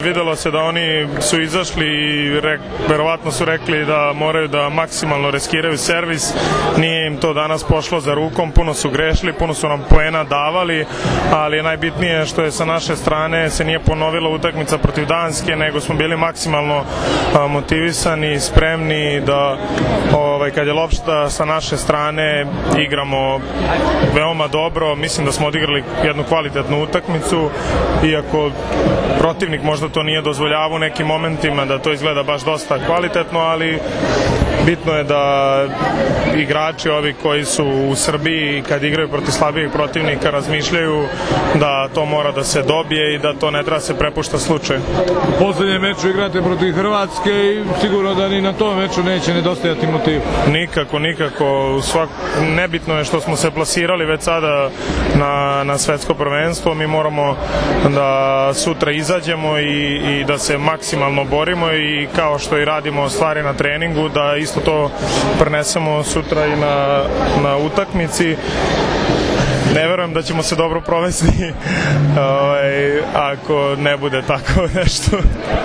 Videlo se da oni su izašli i verovatno su rekli da moraju da maksimalno riskiraju servis. Nije im to danas pošlo za rukom, puno su grešili, puno su nam poena davali, ali je najbitnije što je sa naše strane se nije ponovila utakmica protiv Danske, nego smo bili maksimalno motivisani i spremni da kad je lopta sa naše strane igramo veoma dobro. Mislim da smo odigrali jednu kvalitetnu utakmicu, iako protivnik možda to nije dozvoljavao u nekim momentima da to izgleda baš dosta kvalitetno, ali bitno je da igrači ovi koji su u Srbiji kad igraju protiv slabijeg protivnika razmišljaju da to mora da se dobije i da to ne treba se prepušta slučaju. U poslednjem meču igrate protiv Hrvatske i sigurno da ni na tom meču neće nedostajati motiv. Nikako. Nebitno je što smo se plasirali već sada na svetsko prvenstvo. Mi moramo da sutra izađemo i da se maksimalno borimo i kao što i radimo stvari na treningu, da isto to prenesemo sutra i na utakmici. Ne verujem da ćemo se dobro provesti ako ne bude tako nešto.